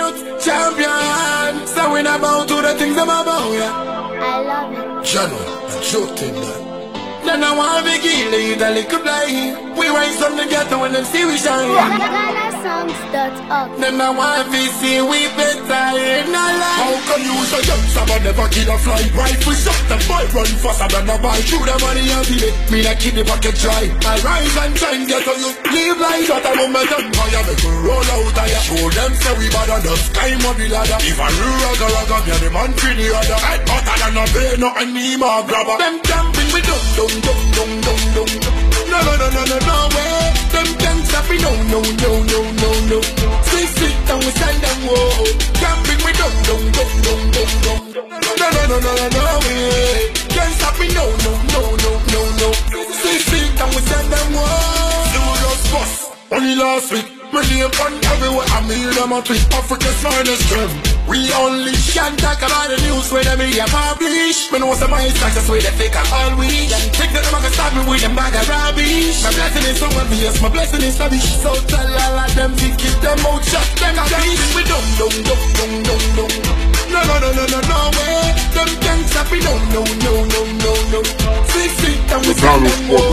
youth champion. So we not bound to the things I'm about, yeah. I love it. Jano, I'm joking that. Then I want to be gilly, the little blind. We rise from the ghetto when them see we shine. GhanaSongs.org. Then I want to see we better in our life. How can you use a youngster but never kill a fly? Rifle shot, the boy run faster than a bike. Through the money and feel it, me like keep the pocket dry. I rise and shine, get on you. Live like that, I'm on my tongue. I make a roll out of ya. Show them say we bad on the sky, up the ladder. If I rugga, me and the man for the other. Head hotter than a bear, not a knee more grabber. Them jumping we dum. No way. Them can't stop me, no. Sit down, we stand and whoa. Jumping we dum. No way. Can't stop me, no. Sit down, we stand and whoa. Serious boss, only last week. Me name on everywhere, I mean them a tweet. Africa's finest gem. We only can talk about the news where the media publish. Me know some of my success where they fake all we. Then take the number and start me with them bag of rubbish. My blessing is so obvious, my blessing is lavish. So tell all of them to keep them out shut. Them got beating we dum. No way. Them can't stop me, no. Sit and we stand and walk.